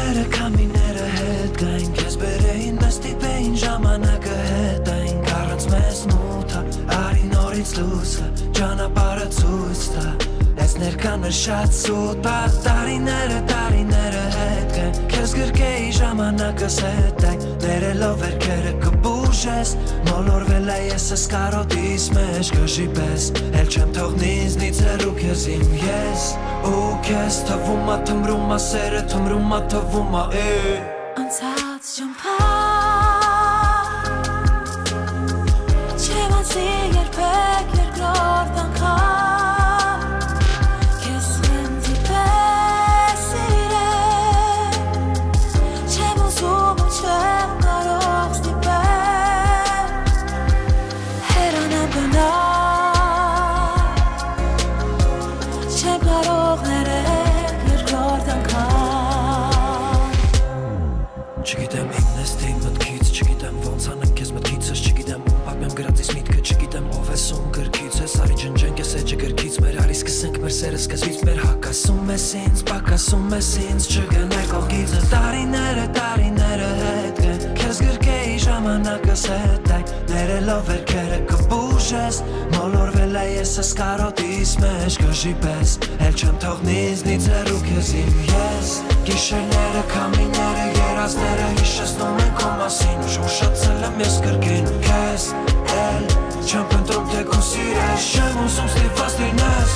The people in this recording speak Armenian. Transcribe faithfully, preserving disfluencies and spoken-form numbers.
Տարիները կամիները հետ գային Կեզ բերեին մեզ տիպեին ժամանակը հետային Կարանց մեզ մութա արի նորից լուսը Ճանապարհը ցույց տա Ես ներկան մեր շատ սուտ բա Տարիները տարիները հետ գային Կեզ գրկեի ժամանակս հետային Ներելով վերքերը կբուժես Մոլորվել է ես ես կարոտիս մեջ Կժի պես Էլ չեմ թողնից նիցերու կեզ իմ ես Ու կեզ թվում ա թմրում ա սերը թմրում ա թվում ա Անցած ճամփա Չեմ անցի երբեք երկրորդ անգամ Կեզ խնդի պես սիրել Չեմ ուզում ու չեմ կարող ստիպել Հերանամ գնալ Չեմ կարող ներել երկրորդ անգամ Չգիտեմ ինքն ես թե իմ մտքից Չգիտեմ ոնց անեմ կեզ մտքիցս Չգիտեմ ում պատմեմ գրածիս միտքը Չգիտեմ ով ես ում գրքից ես Արի ջնջենք ես էջը գրքից Մեր արի սկսենք մեր սերը սկզբից Մեր հակասում ես ինձ Պակասում ես ինձ Չգնար կողքիցը Տարիները տարիները հետ գեն Կեզ գրկեի ժամանակս հետայն Ներելով վերքերը կբուժես Մոլորվել է ես ես կարոտիս մեջ Կժի պես Էլ չեմ թողնից նիցերու կեզ իմ ես Գիշերները կամիները երազները հիշեցնում են քո մասին Ուշացել եմ ես կրկին քեզ Էլ չեմ փնտրում թե քո սիրես Չեմ ուզում ստիպված լինես